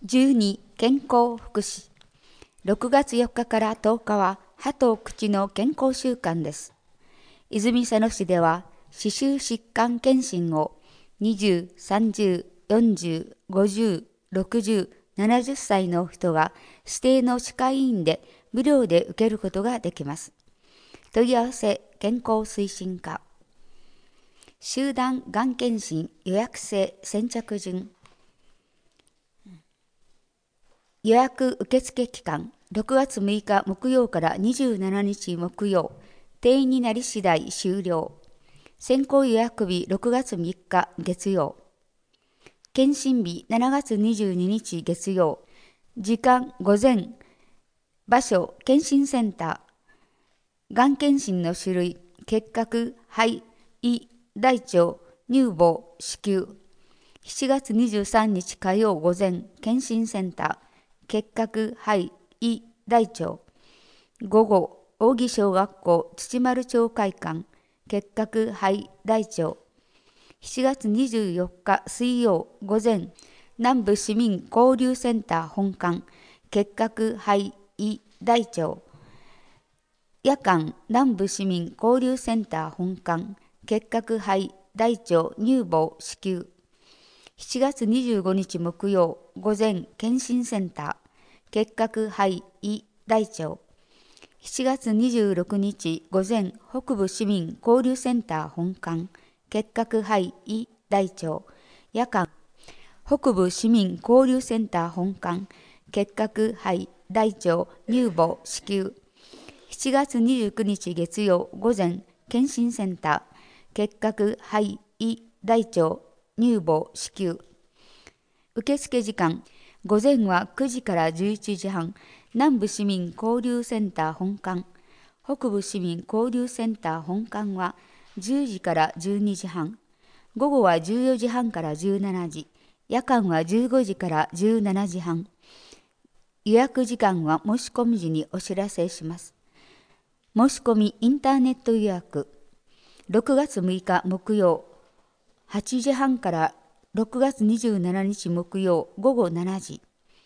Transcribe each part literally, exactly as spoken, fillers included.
じゅうに健康福祉。ろくがつよっかからとおかは歯と口の健康週間です。泉佐野市では歯周疾患検診をにじゅう、さんじゅう、よんじゅう、ごじゅう、ろくじゅう、ななじゅっさいの人が指定の歯科医院で無料で受けることができます。問い合わせ健康推進課。集団がん検診予約制先着順。予約受付期間、ろくがつむいか木曜からにじゅうしちにち木曜、定員になり次第終了。先行予約日ろくがつみっか月曜。検診日しちがつにじゅうににち月曜。時間午前。場所検診センター。がん検診の種類、結核、肺、胃、大腸、乳房、子宮。しちがつにじゅうさんにち火曜午前、検診センター。結核、肺、胃、大腸。午後、扇小学校土丸町会館、結核、肺、大腸。しちがつにじゅうよっか水曜午前、南部市民交流センター本館、結核、肺、胃、大腸。夜間、南部市民交流センター本館、結核、肺、大腸、乳房、子宮。しちがつにじゅうごにち木曜午前、検診センター、結核、肺、胃、大腸。しちがつにじゅうろくにち午前、北部市民交流センター本館、結核、肺、胃、大腸。夜間、北部市民交流センター本館、結核、肺、大腸、乳房、子宮。しちがつにじゅうくにち月曜午前、検診センター、結核、肺、胃、大腸、乳房、子宮。受付時間、午前はくじからじゅういちじはん、南部市民交流センター本館。北部市民交流センター本館はじゅうじからじゅうにじはん。午後はじゅうよじはんからじゅうしちじ。夜間はじゅうごじからじゅうしちじはん。予約時間は申し込み時にお知らせします。申し込みインターネット予約。ろくがつむいか木曜、はちじはんからろくがつにじゅうしちにち木曜午後しちじ。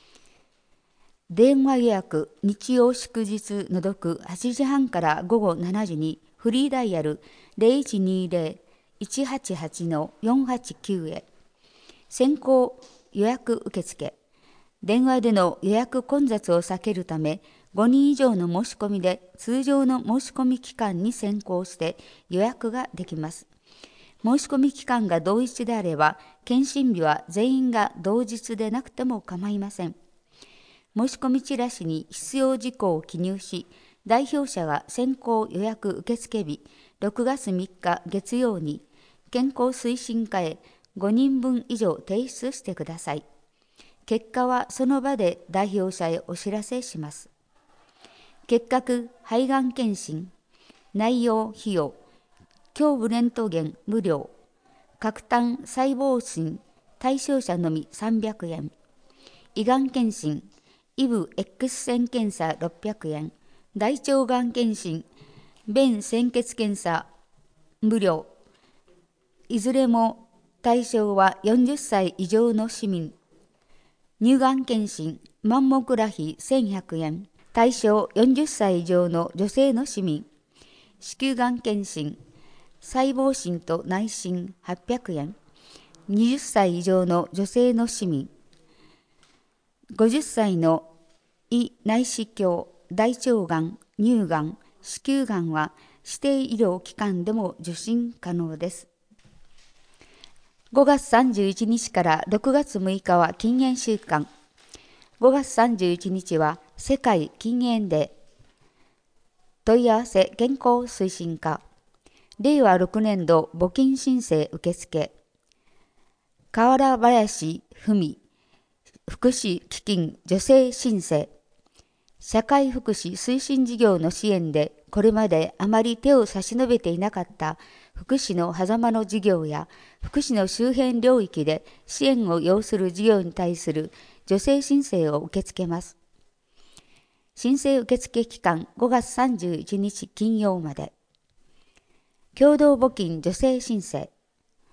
電話予約、日曜祝日除くはちじはんから午後しちじにフリーダイヤル ゼロいちにゼロ いちはちはち よんはちきゅう へ。先行予約受付。電話での予約混雑を避けるため、ごにん以上の申し込みで通常の申し込み期間に先行して予約ができます。申し込み期間が同一であれば、検診日は全員が同日でなくても構いません。申し込みチラシに必要事項を記入し、代表者が先行予約受付日ろくがつみっか月曜に健康推進課へごにんぶん以上提出してください。結果はその場で代表者へお知らせします。結核、肺がん検診、内容費用、胸部レントゲン無料、核炭細胞診対象者のみさんびゃくえん、胃がん検診、イブ X 線検査ろっぴゃくえん、大腸がん検診、便潜血検査無料。いずれも対象はよんじゅっさい以上の市民。乳がん検診、マンモグラフィーせんひゃくえん、対象よんじゅっさい以上の女性の市民。子宮がん検診、細胞診と内診はっぴゃくえん、はたち以上の女性の市民。ごじゅっさいの胃内視鏡、大腸がん、乳がん、子宮がんは指定医療機関でも受診可能です。ごがつさんじゅういちにちからろくがつむいかは禁煙週間。ごがつさんじゅういちにちは世界禁煙デー。問い合わせ健康推進課。れいわろくねんど募金申請受付。河原林文福祉基金助成申請。社会福祉推進事業の支援でこれまであまり手を差し伸べていなかった福祉の狭間の事業や福祉の周辺領域で支援を要する事業に対する助成申請を受け付けます。申請受付期間ごがつさんじゅういちにち金曜まで。共同募金助成申請。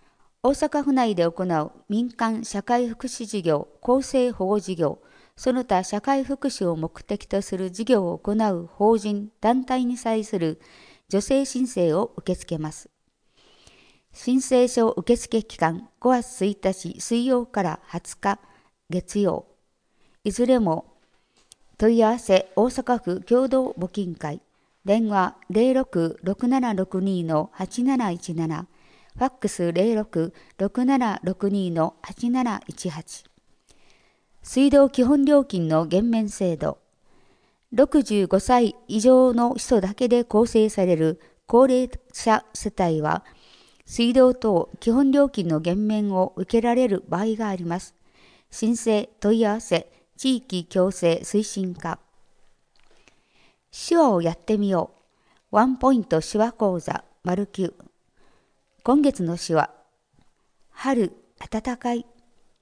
大阪府内で行う民間社会福祉事業、更生保護事業、その他社会福祉を目的とする事業を行う法人・団体に際する助成申請を受け付けます。申請書受付期間ごがつついたち水曜からはつか月曜。いずれも問い合わせ大阪府共同募金会、電話 ゼロろく ろくななろくに はちなないちなな、ファックス ゼロろく ろくななろくに はちなないちはち。水道基本料金の減免制度。ろくじゅうごさい以上の人だけで構成される高齢者世帯は、水道等基本料金の減免を受けられる場合があります。申請問い合わせ地域共生推進課。手話をやってみよう。ワンポイント手話講座丸きゅう。今月の手話。春、暖かい。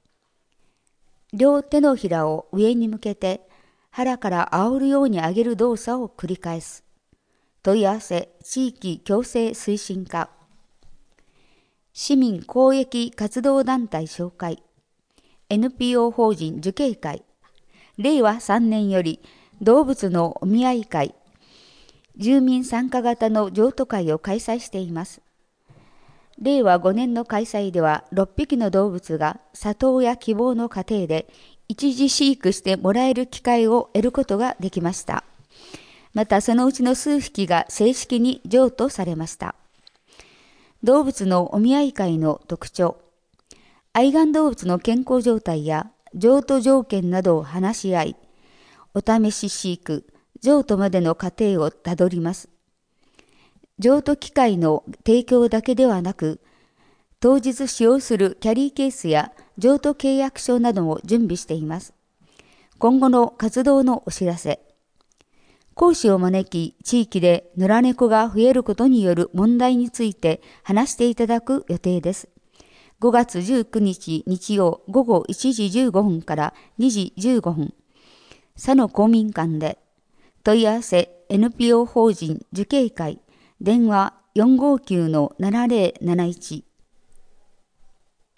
両手のひらを上に向けて腹から煽るように上げる動作を繰り返す。問い合わせ地域共生推進課。市民公益活動団体紹介。エヌピーオー 法人受刑会。れいわさんねんより動物のお見合い会、住民参加型の譲渡会を開催しています。れいわごねんの開催ではろっぴきの動物が里親希望の家庭で一時飼育してもらえる機会を得ることができました。またそのうちの数匹が正式に譲渡されました。動物のお見合い会の特徴。愛玩動物の健康状態や譲渡条件などを話し合い、お試し飼育、譲渡までの過程をたどります。譲渡機会の提供だけではなく、当日使用するキャリーケースや譲渡契約書なども準備しています。今後の活動のお知らせ。講師を招き、地域で野良猫が増えることによる問題について話していただく予定です。ごがつじゅうくにち日曜午後いちじじゅうごふんからにじじゅうごふん、佐野公民館で。問い合わせ エヌピーオー 法人受刑会、電話 よんごきゅうのななぜろなないち。